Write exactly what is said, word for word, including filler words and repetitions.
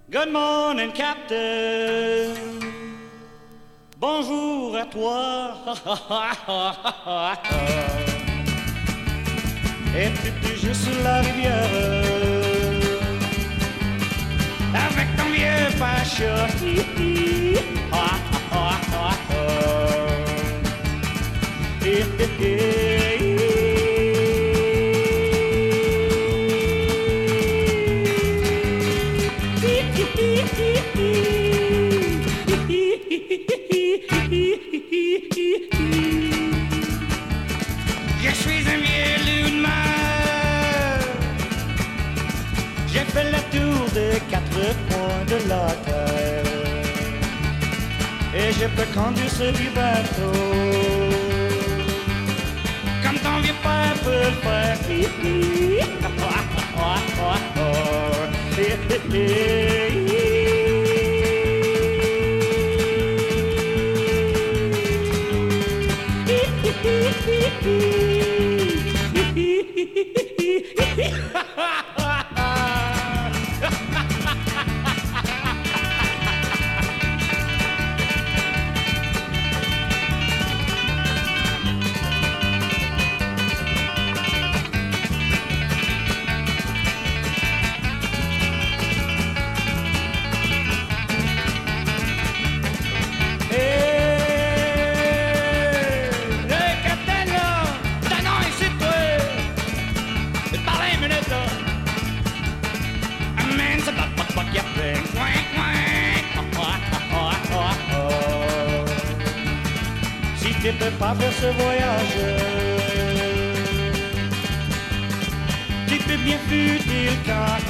Good morning, Captain. Bonjour à toi. Es-tu toujours sur la rivière avec ton vieux facho? Je suis un vieux loup de mer. J'ai fait le tour des quatre coins de la terre. Et je peux conduire ce vieux bateau comme ton vieux père peut le faire. Si tu peux pas faire ce voyage, tu peux bien fuiter le camp.